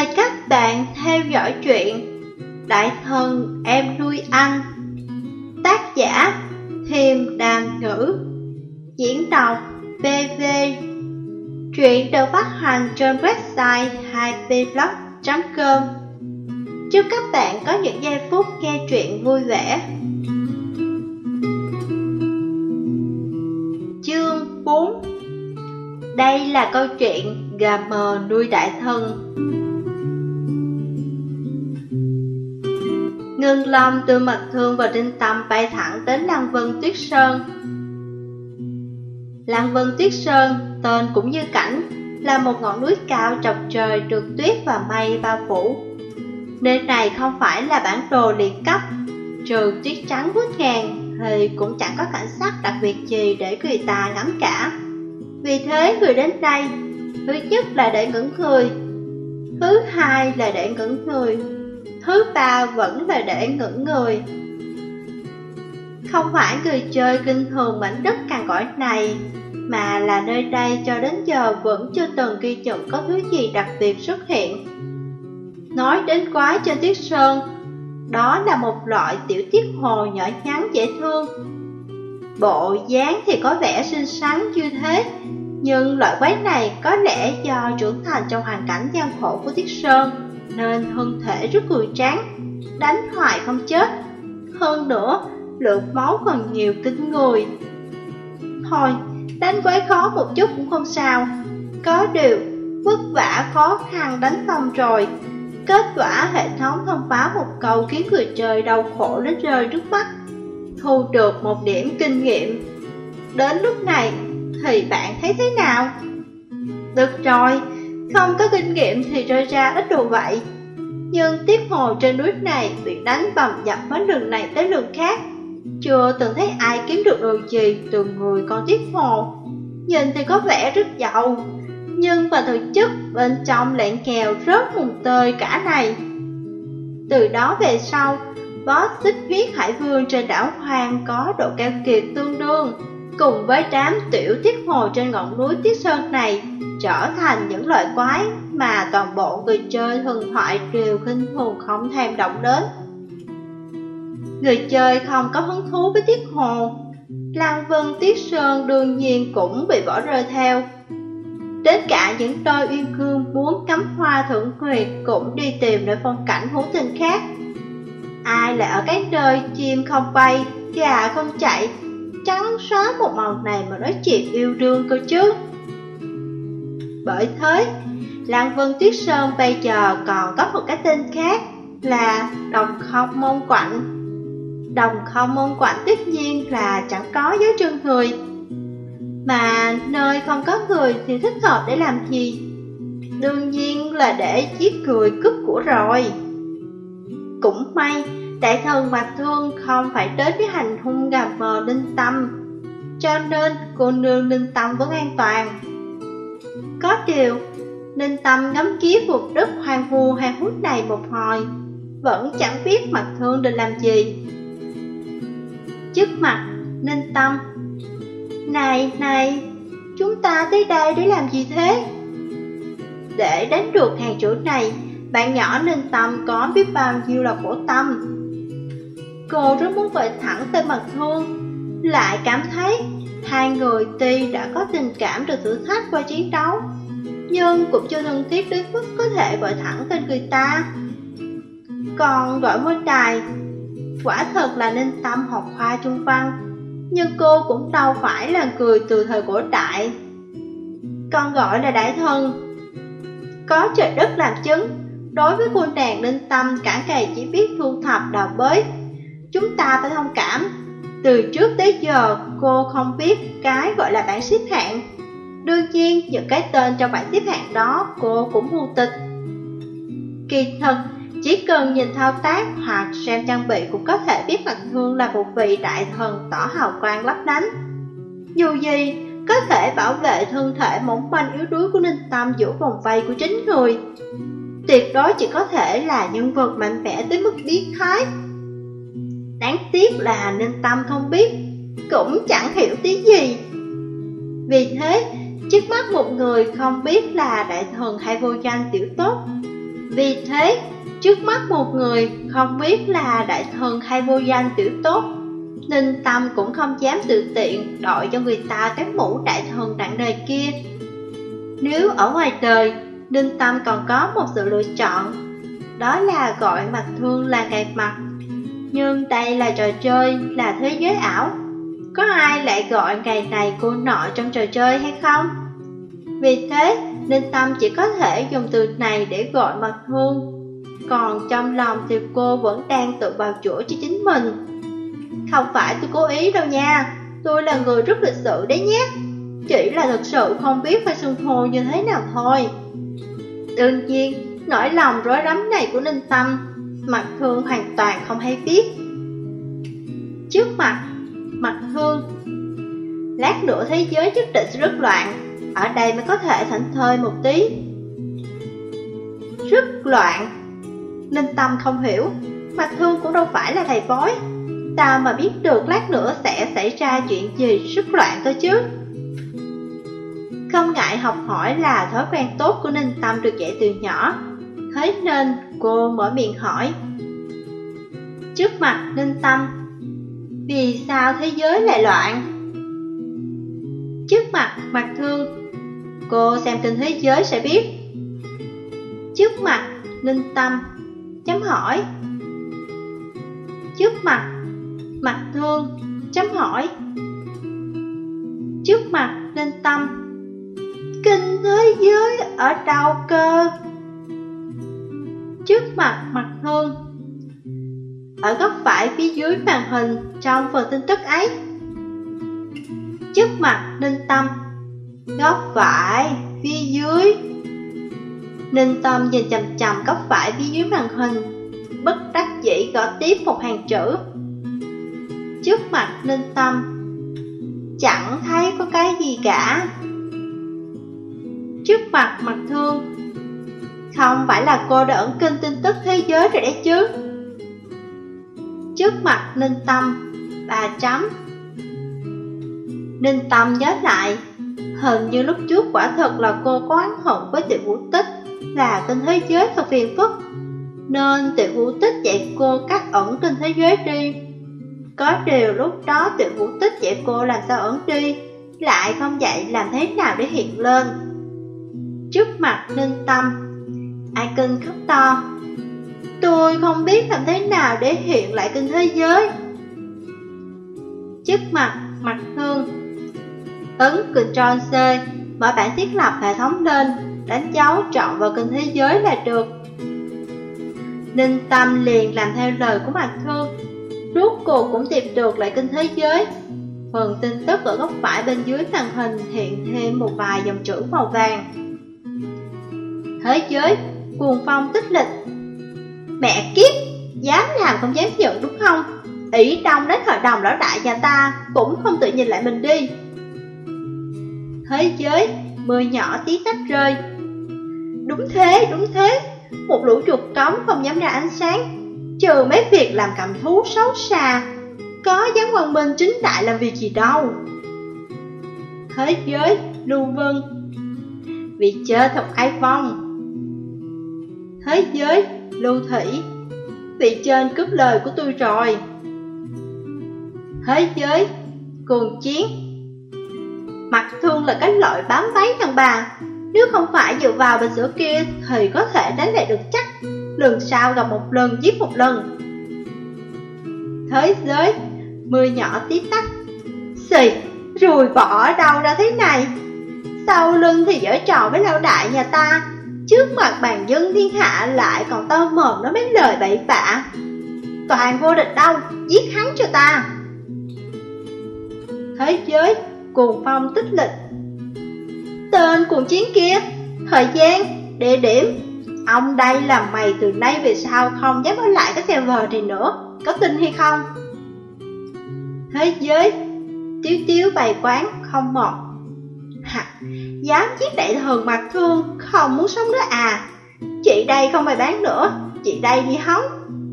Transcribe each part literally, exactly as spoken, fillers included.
Mời các bạn theo dõi truyện Đại Thần Em Nuôi Anh. Tác giả Thiềm Đàm Ngữ. Diễn đọc bê vê. Truyện được phát hành trên website hai p blog chấm com. Chúc các bạn có những giây phút nghe truyện vui vẻ. Chương bốn. Đây là câu chuyện gà mờ nuôi đại thần. Ngân Long đưa Mật Thương và Đinh Tâm bay thẳng đến Lăng Vân Tuyết Sơn. Lăng Vân Tuyết Sơn, tên cũng như cảnh, là một ngọn núi cao chọc trời được tuyết và mây bao phủ. Nơi này không phải là bản đồ liệt cấp, trừ tuyết trắng vút ngàn thì cũng chẳng có cảnh sắc đặc biệt gì để người ta ngắm cả. Vì thế người đến đây, thứ nhất là để ngẩn người, thứ hai là để ngẩn người, thứ ba vẫn là để ngẩn người. Không phải người chơi kinh thường mảnh đất cằn cõi này, mà là nơi đây cho đến giờ vẫn chưa từng ghi nhận có thứ gì đặc biệt xuất hiện. Nói đến quái trên Tuyết Sơn, đó là một loại tiểu tiết hồ nhỏ nhắn dễ thương. Bộ dáng thì có vẻ xinh xắn như thế, nhưng loại quái này có lẽ do trưởng thành trong hoàn cảnh gian khổ của Tuyết Sơn, nên thân thể rất cường tráng, đánh hoài không chết. Hơn nữa, lượng máu còn nhiều kinh người. Thôi, đánh quái khó một chút cũng không sao. Có điều, vất vả khó khăn đánh xong rồi, kết quả hệ thống thông báo một câu khiến người chơi đau khổ đến rơi nước mắt, thu được một điểm kinh nghiệm. Đến lúc này thì bạn thấy thế nào? Được rồi, không có kinh nghiệm thì rơi ra ít đồ vậy. Nhưng tiếp hồ trên núi này bị đánh bầm dập hết đường này tới đường khác, chưa từng thấy ai kiếm được đồ gì từ người con tiếp hồ. Nhìn thì có vẻ rất giàu, nhưng mà thực chất bên trong lại nghèo rớt mùng tơi cả này. Từ đó về sau, boss Xích Huyết Hải Vương trên đảo Hoang có độ keo kiệt tương đương, cùng với đám tiểu tiết hồ trên ngọn núi Tuyết Sơn này trở thành những loại quái mà toàn bộ người chơi thần thoại đều khinh thường không thèm động đến. Người chơi không có hứng thú với tiết hồ, Lăng Vân Tuyết Sơn đương nhiên cũng bị bỏ rơi theo. Đến cả những đôi uyên cương muốn cắm hoa thưởng nguyệt cũng đi tìm nơi phong cảnh hữu tình khác. Ai lại ở cái nơi chim không bay, gà không chạy, trắng xóa một màu này mà nói chuyện yêu đương cơ chứ. Bởi thế, Lăng Vân Tuyết Sơn bây giờ còn có một cái tên khác là Đồng Không Môn Quạnh. Đồng Không Môn Quạnh tất nhiên là chẳng có dấu chân người, mà nơi không có người thì thích hợp để làm gì? Đương nhiên là để giết người cướp của rồi. Cũng may đại thần Mạc Thương không phải đến với hành hung gà mờ Ninh Tâm, cho nên cô nương Ninh Tâm vẫn an toàn. Có điều, Ninh Tâm ngắm nghía vùng đất hoang vu hoang hút này một hồi, vẫn chẳng biết Mạc Thương định làm gì. Trước mặt Ninh Tâm: Này này, chúng ta tới đây để làm gì thế? Để đánh được hàng chủ này, bạn nhỏ Ninh Tâm có biết bao nhiêu là khổ tâm. Cô rất muốn về thẳng tới Mạc Thương, lại cảm thấy hai người tuy đã có tình cảm được thử thách qua chiến đấu, nhưng cũng chưa thân thiết đến mức có thể gọi thẳng tên người ta. Còn gọi môn đài, quả thật là Ninh Tâm học khoa trung văn, nhưng cô cũng đâu phải là người từ thời cổ đại. Còn gọi là đại thần, có trời đất làm chứng, đối với cô nàng Ninh Tâm cả ngày chỉ biết thu thập đào bới. Chúng ta phải thông cảm, từ trước tới giờ cô không biết cái gọi là bảng xếp hạng. Đương nhiên những cái tên trong bảng xếp hạng đó cô cũng mù tịch. Kỳ thực, chỉ cần nhìn thao tác hoặc xem trang bị cũng có thể biết Mạc Thương là một vị đại thần tỏ hào quang lấp lánh. Dù gì, có thể bảo vệ thân thể mỏng manh yếu đuối của Ninh Tâm giữa vòng vây của chính người. Tuyệt đối chỉ có thể là nhân vật mạnh mẽ tới mức biến thái. Đáng tiếc là Ninh Tâm không biết, cũng chẳng hiểu tí gì. Vì thế, trước mắt một người không biết là đại thần hay vô danh tiểu tốt, Vì thế, trước mắt một người không biết là đại thần hay vô danh tiểu tốt, Ninh Tâm cũng không dám tự tiện đội cho người ta cái mũ đại thần nặng nề kia. Nếu ở ngoài đời, Ninh Tâm còn có một sự lựa chọn, đó là gọi Mặt Thương là gạt mặt. Nhưng đây là trò chơi, là thế giới ảo, có ai lại gọi ngày này cô nọ trong trò chơi hay không? Vì thế, Ninh Tâm chỉ có thể dùng từ này để gọi Mặt Thương. Còn trong lòng thì cô vẫn đang tự bào chữa cho chính mình. Không phải tôi cố ý đâu nha, tôi là người rất lịch sự đấy nhé. Chỉ là thực sự không biết phải xưng hô như thế nào thôi. Đương nhiên, nỗi lòng rối rắm này của Ninh Tâm, Mặt Thương hoàn toàn không hay biết. Trước mặt Mặt Thương, lát nữa thế giới nhất định sẽ rất loạn, ở đây mới có thể thảnh thơi một tí. Rất loạn? Ninh Tâm không hiểu, Mặt Thương cũng đâu phải là thầy bói, sao mà biết được lát nữa sẽ xảy ra chuyện gì rất loạn cơ chứ? Không ngại học hỏi là thói quen tốt của Ninh Tâm được dạy từ nhỏ, thế nên cô mở miệng hỏi. Trước mặt Ninh Tâm, vì sao thế giới lại loạn? Trước mặt Mặt Thương, cô xem kinh thế giới sẽ biết. Trước mặt Ninh Tâm, chấm hỏi. Trước mặt Mặt Thương, chấm hỏi. Trước mặt Ninh Tâm, kinh thế giới ở đâu cơ? Trước mặt Mặt Thương, ở góc phải phía dưới màn hình trong phần tin tức ấy. Trước mặt Ninh Tâm, góc phải phía dưới. Ninh Tâm nhìn chằm chằm góc phải phía dưới màn hình, bất đắc dĩ gõ tiếp một hàng chữ. Trước mặt Ninh Tâm, chẳng thấy có cái gì cả. Trước mặt Mặt Thương, không phải là cô đã ẩn kinh tin tức thế giới rồi đấy chứ? Trước mặt Ninh Tâm, ba chấm. Ninh Tâm nhớ lại, hình như lúc trước quả thật là cô có oán hận với Tiểu Vũ Tích, là kinh thế giới thật phiền phức, nên Tiểu Vũ Tích dạy cô cách ẩn kinh thế giới đi. Có điều lúc đó Tiểu Vũ Tích dạy cô làm sao ẩn đi, lại không dạy làm thế nào để hiện lên. Trước mặt Ninh Tâm, Ai Kinh khóc to. Tôi không biết làm thế nào để hiện lại kinh thế giới. Trước mặt Mặt Thương, ấn Ctrl C, mở bảng thiết lập hệ thống lên, đánh dấu chọn vào kinh thế giới là được. Ninh Tâm liền làm theo lời của Mặt Thương, rốt cuộc cũng tìm được lại kinh thế giới. Phần tin tức ở góc phải bên dưới màn hình hiện thêm một vài dòng chữ màu vàng. Thế giới, cuồng phong tích lịch. Mẹ kiếp, dám làm không dám nhận đúng không? Ỷ Đông đến hội đồng lão đại nhà ta cũng không tự nhìn lại mình đi. Thế giới, mưa nhỏ tí tách rơi. Đúng thế, đúng thế, một lũ chuột cống không dám ra ánh sáng, trừ mấy việc làm cầm thú xấu xa, có dám quang minh chính đại làm việc gì đâu. Thế giới, Lưu Vân. Vì chơi thật ai vong. Thế giới, Lưu Thủy. Vị trên cướp lời của tôi rồi. Thế giới, Cuồng Chiến. Mặt Thương là cái loại bám váy thằng bà, nếu không phải dựa vào bình sữa kia thì có thể đánh lại được chắc. Lần sau gặp một lần giết một lần. Thế giới, mưa nhỏ tí tách. Xì, rồi bỏ đâu ra thế này? Sau lưng thì giở trò với lão đại nhà ta, trước mặt bàn dân thiên hạ lại còn to mồm nói mấy lời bậy bạ. Toàn vô địch đâu, giết hắn cho ta. Thế giới, Cuồng Phong tích lịch. Tên cuồng chiến kia, thời gian, địa điểm. Ông đây làm mày từ nay về sau không dám ở lại cái server này nữa, có tin hay không? Thế giới, Tiếu Tiếu bày quán không một. Hả, dám giết đại thần Mặt Thương, không muốn sống nữa à? Chị đây không bày bán nữa, chị đây đi hóng.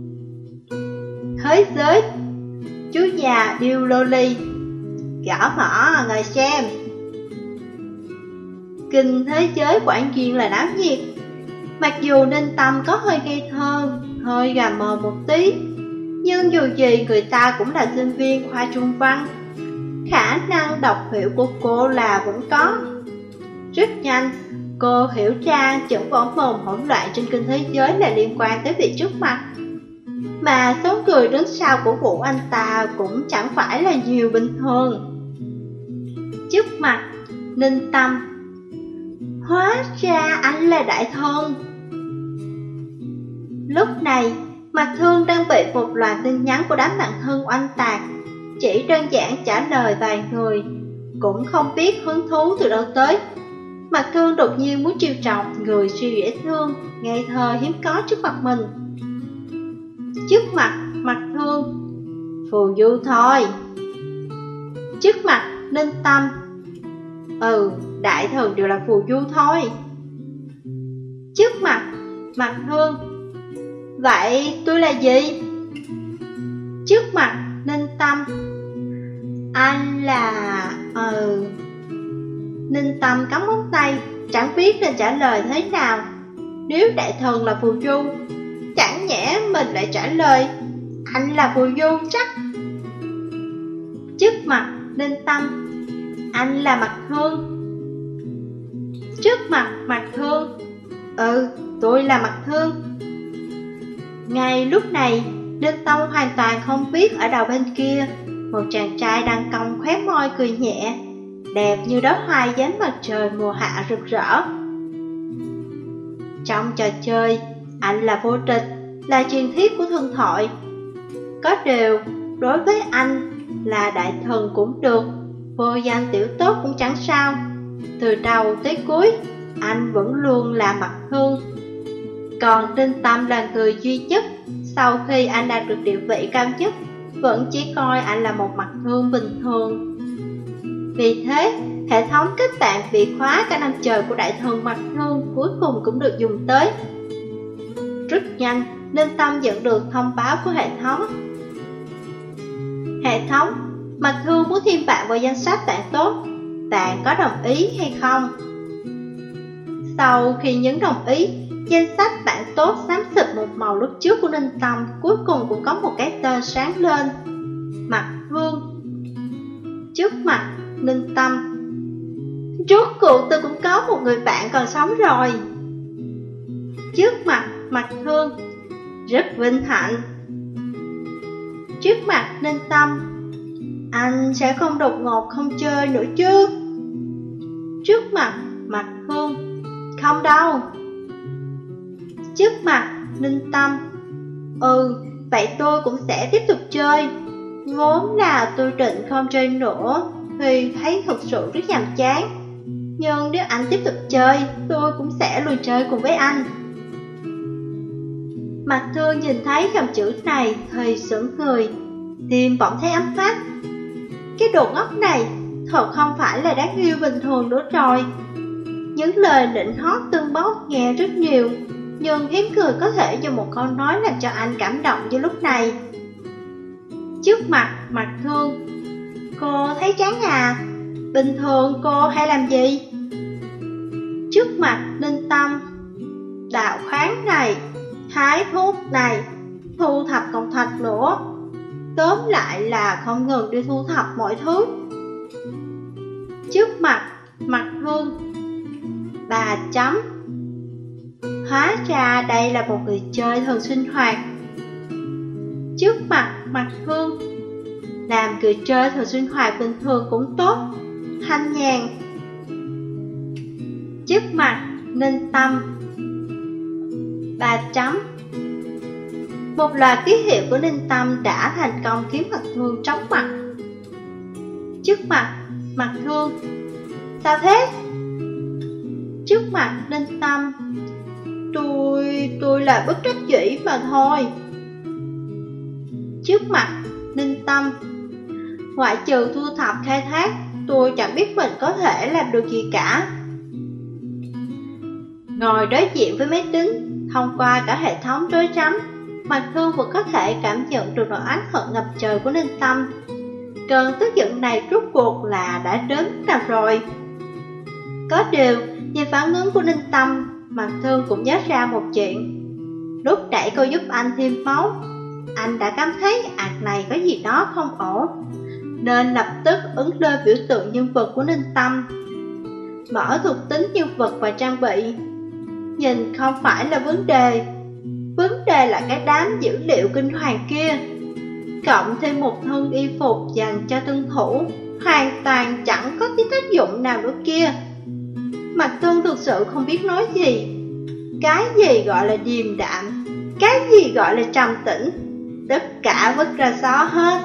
Thế giới, chú già điêu loli. Gõ mỏ ngồi xem. Kinh thế giới quả nhiên là náo nhiệt. Mặc dù Ninh Tâm có hơi ngây thơ, hơi gà mờ một tí, nhưng dù gì người ta cũng là sinh viên khoa Trung văn, khả năng đọc hiểu của cô là vẫn có. Rất nhanh, cô hiểu ra chữ võ mồm hỗn loạn trên kinh thế giới là liên quan tới việc trước mặt. Mà số người đứng sau của vụ anh ta cũng chẳng phải là nhiều bình thường. Trước mặt, Ninh Tâm. Hóa ra anh là Đại Thần. Lúc này, Mạc Thương đang bị một loạt tin nhắn của đám bạn thân oanh tạc, chỉ đơn giản trả lời vài người, cũng không biết hứng thú từ đâu tới. Mạc Thương đột nhiên muốn trêu chọc người siêu dễ thương, ngây thơ hiếm có trước mặt mình. Trước mặt Mạc Thương, phù du thôi. Trước mặt Ninh Tâm, ừ, Đại Thần đều là phù du thôi. Trước mặt Mạc Thương, vậy tôi là gì? Trước mặt Ninh Tâm, anh là... ừ. Ninh Tâm cắn móng tay, chẳng biết nên trả lời thế nào. Nếu Đại Thần là phù du, chẳng nhẽ mình lại trả lời anh là phù du chắc. Trước mặt Ninh Tâm, anh là Mạc Thương. Trước mặt Mạc Thương, ừ, tôi là Mạc Thương. Ngay lúc này, Ninh Tâm hoàn toàn không biết ở đầu bên kia, một chàng trai đang cong khóe môi cười nhẹ, đẹp như đóa hoa dưới ánh mặt trời mùa hạ rực rỡ. Trong trò chơi, anh là vô địch, là truyền thuyết của thần thoại. Có điều, đối với anh, là Đại Thần cũng được, vô danh tiểu tốt cũng chẳng sao. Từ đầu tới cuối, anh vẫn luôn là Mạc Thương. Còn Ninh Tâm là người duy nhất, sau khi anh đạt được địa vị cao nhất, vẫn chỉ coi anh là một Mạc Thương bình thường. Vì thế, hệ thống kết bạn bị khóa cả năm trời của Đại Thần Mạc Thương cuối cùng cũng được dùng tới. Rất nhanh, Ninh Tâm nhận được thông báo của hệ thống. Hệ thống, Mạc Thương muốn thêm bạn vào danh sách bạn tốt, bạn có đồng ý hay không? Sau khi nhấn đồng ý, danh sách bạn tốt xám xịt một màu lúc trước của Ninh Tâm cuối cùng cũng có một cái tên sáng lên, Mạc Thương. Trước mặt Ninh Tâm, rốt cuộc tôi cũng có một người bạn còn sống rồi. Trước mặt Mạc Thương, rất vinh hạnh. Trước mặt Ninh Tâm, anh sẽ không đột ngột không chơi nữa chứ? Trước mặt Mạc Thương, không đâu. Trước mặt Ninh Tâm, ừ, vậy tôi cũng sẽ tiếp tục chơi. Vốn là tôi định không chơi nữa vì thấy thực sự rất nhàm chán, nhưng nếu anh tiếp tục chơi, tôi cũng sẽ luôn chơi cùng với anh. Mạc Thương nhìn thấy dòng chữ này thì sững người, tim bỗng thấy ấm phát. Cái đồ ngốc này thật không phải là đáng yêu bình thường nữa rồi. Những lời nịnh hót tưng bốc nghe rất nhiều, nhưng hiếm người có thể dùng một câu nói làm cho anh cảm động như lúc này. Trước mặt Mạc Thương, cô thấy chán à? Bình thường cô hay làm gì? Trước mặt Ninh Tâm, đào khoáng này, hái thuốc này, thu thập cộng thạch nữa. Tóm lại là không ngừng đi thu thập mọi thứ. Trước mặt Mạc Thương, bà chấm. Hóa ra đây là một người chơi thường sinh hoạt. Trước mặt Mạc Thương, làm người chơi thường sinh hoạt bình thường cũng tốt, thanh nhàn. Trước mặt Ninh Tâm, bà chấm. Một loạt ký hiệu của Ninh Tâm đã thành công khiến Mạc Thương chóng mặt. Trước mặt Mạc Thương, sao thế? Trước mặt Ninh Tâm, tôi, tôi là bất đắc dĩ mà thôi. Trước mặt Ninh Tâm, ngoại trừ thu thập khai thác, tôi chẳng biết mình có thể làm được gì cả. Ngồi đối diện với máy tính, thông qua cả hệ thống rối rắm, Mạc Thương vẫn có thể cảm nhận được nỗi oán hận ngập trời của Ninh Tâm. Cơn tức giận này rốt cuộc là đã đến nào rồi. Có điều, nhìn phản ứng của Ninh Tâm, Mặt Thương cũng nhớ ra một chuyện. Lúc đẩy cô giúp anh thêm máu, anh đã cảm thấy ạc này có gì đó không ổn, nên lập tức ứng lên biểu tượng nhân vật của Ninh Tâm, mở thuộc tính nhân vật và trang bị. Nhìn không phải là vấn đề, vấn đề là cái đám dữ liệu kinh hoàng kia, cộng thêm một thân y phục dành cho tuân thủ, hoàn toàn chẳng có tí tác dụng nào nữa kia. Mặt Thương thực sự không biết nói gì. Cái gì gọi là điềm đạm, cái gì gọi là trầm tĩnh, tất cả vứt ra xó hết.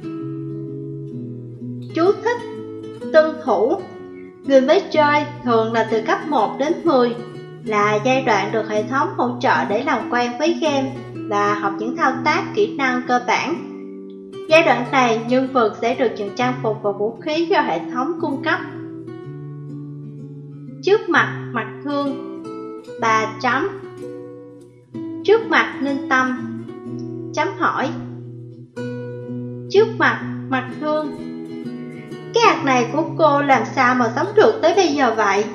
Chú thích: tuân thủ. Người mới chơi thường là từ cấp một đến mười, là giai đoạn được hệ thống hỗ trợ để làm quen với game và học những thao tác kỹ năng cơ bản. Giai đoạn này, nhân vật sẽ được những trang phục và vũ khí do hệ thống cung cấp. Trước mặt Mặt Thương, ba chấm. Trước mặt Ninh Tâm, chấm hỏi. Trước mặt Mặt Thương, cái hạt này của cô làm sao mà sống được tới bây giờ vậy?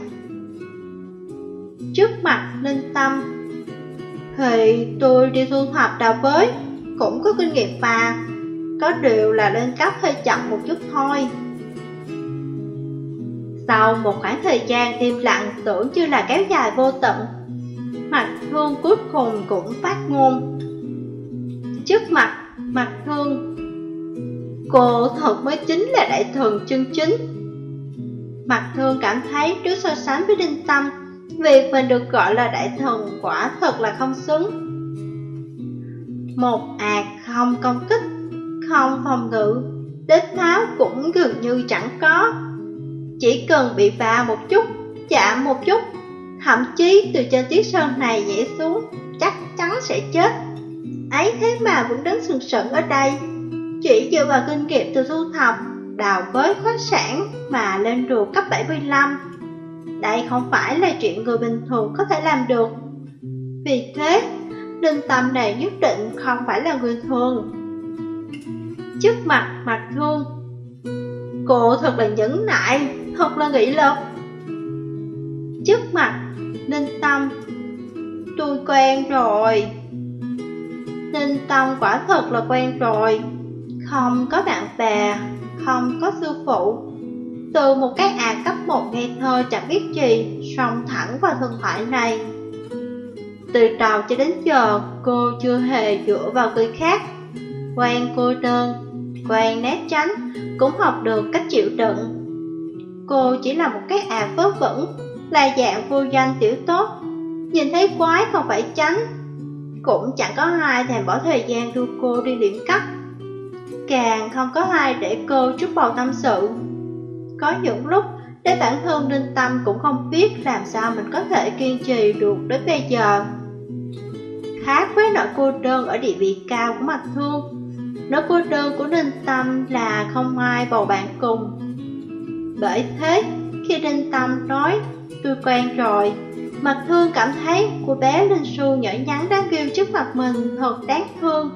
Trước mặt Ninh Tâm, thì tôi đi thu thập đào bới, cũng có kinh nghiệm mà, có điều là lên cấp hơi chậm một chút thôi. Sau một khoảng thời gian im lặng tưởng như là kéo dài vô tận, Mặt Thương cuối cùng cũng phát ngôn. Trước mặt Mặt Thương, cô thật mới chính là đại thần chân chính. Mặt Thương cảm thấy trước so sánh với Ninh Tâm, việc mình được gọi là đại thần quả thật là không xứng. Một ạc không công kích, không phòng ngự, đến tháo cũng gần như chẳng có. Chỉ cần bị va một chút, chạm một chút, thậm chí từ trên chiếc sơn này nhảy xuống, chắc chắn sẽ chết. Ấy thế mà vẫn đứng sừng sững ở đây, chỉ dựa vào kinh nghiệm từ thu thập, đào bới khoáng sản mà lên được cấp bảy mươi lăm. Đây không phải là chuyện người bình thường có thể làm được. Vì thế, Ninh Tâm này nhất định không phải là người thường. Trước mặt Mặt Thương, cô thật là nhẫn nại, thật là nghị lực. Trước mặt Ninh Tâm, tôi quen rồi. Ninh Tâm quả thật là quen rồi. Không có bạn bè, không có sư phụ, từ một cái ạc cấp một ngây thơ chẳng biết gì, xông thẳng vào thần thoại này. Từ đầu cho đến giờ, cô chưa hề dựa vào người khác. Quen cô đơn, quen né tránh, cũng học được cách chịu đựng. Cô chỉ là một cái ạc vớ vẩn, là dạng vô danh tiểu tốt, nhìn thấy quái không phải tránh. Cũng chẳng có ai thèm bỏ thời gian đưa cô đi điểm cấp, càng không có ai để cô trút bầu tâm sự. Có những lúc, đến bản thân Ninh Tâm cũng không biết làm sao mình có thể kiên trì được đến bây giờ. Khác với nỗi cô đơn ở địa vị cao của Mặt Thương, nỗi cô đơn của Ninh Tâm là không ai bầu bạn cùng. Bởi thế, khi Ninh Tâm nói tôi quen rồi, Mặt Thương cảm thấy cô bé Linh Su nhỏ nhắn đáng yêu trước mặt mình thật đáng thương.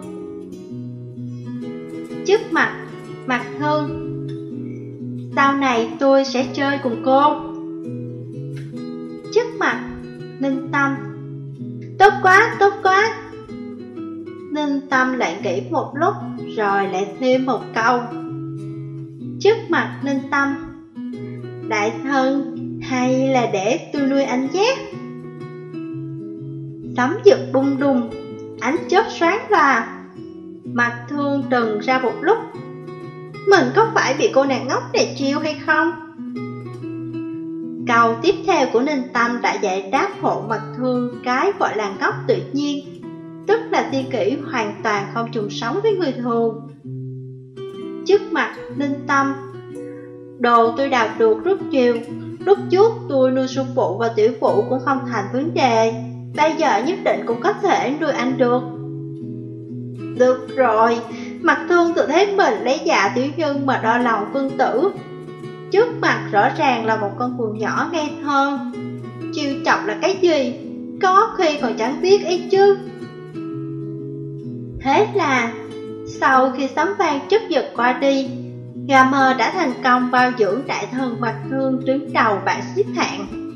Trước mặt Mặt Thương, sau này tôi sẽ chơi cùng cô. Trước mặt Ninh Tâm, tốt quá, tốt quá. Ninh Tâm lại nghĩ một lúc rồi lại thêm một câu. Trước mặt Ninh Tâm, đại thân, hay là để tôi nuôi anh nhé. Sấm giật đùng đùng, ánh chớp xoáng là. Mặt Thương trừng ra một lúc, mình có phải bị cô nàng ngốc này chiêu hay không? Câu tiếp theo của Ninh Tâm đã giải đáp hộ Mặt Thương cái gọi là ngốc tự nhiên, tức là tri kỷ hoàn toàn không chung sống với người thường. Trước mặt Ninh Tâm, đồ tôi đào được rất nhiều, lúc trước tôi nuôi sư phụ và tiểu phụ cũng không thành vấn đề, bây giờ nhất định cũng có thể nuôi anh được. Được rồi, Mặt Thương tự thấy mình lấy dạ tiểu nhân mà đo lòng quân tử. Trước mặt rõ ràng là một con cừu nhỏ ngây thơ, chiêu chọc là cái gì, có khi còn chẳng biết ấy chứ. Thế là, sau khi sấm vang chớp giật qua đi, Gà mờ đã thành công bao dưỡng đại thần Mặt Thương đứng đầu bảng xếp hạng.